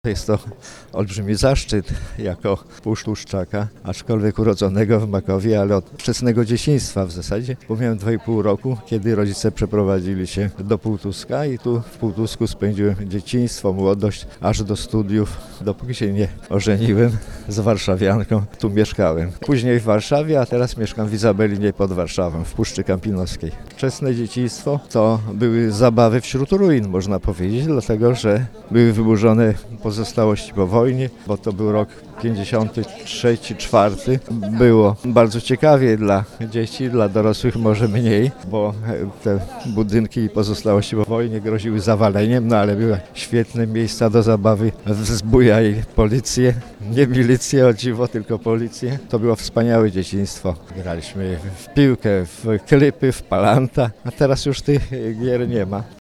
Jest to olbrzymi zaszczyt jako półsztuszczaka, aczkolwiek urodzonego w Makowie, ale od wczesnego dzieciństwa w zasadzie, bo miałem 2,5 roku, kiedy rodzice przeprowadzili się do Półtuska i tu w Półtusku spędziłem dzieciństwo, młodość, aż do studiów, dopóki się nie ożeniłem z warszawianką, tu mieszkałem. Później w Warszawie, a teraz mieszkam w Izabelinie pod Warszawą, w Puszczy Kampinoskiej. Wczesne dzieciństwo to były zabawy wśród ruin, można powiedzieć, dlatego że były wyburzone pozostałości po wojnie, bo to był rok 53-54. Było bardzo ciekawie dla dzieci, dla dorosłych może mniej, bo te budynki i pozostałości po wojnie groziły zawaleniem, no ale były świetne miejsca do zabawy. Wzbujali policję, nie milicję o dziwo, tylko policję. To było wspaniałe dzieciństwo. Graliśmy w piłkę, w klipy, w palanta, a teraz już tych gier nie ma.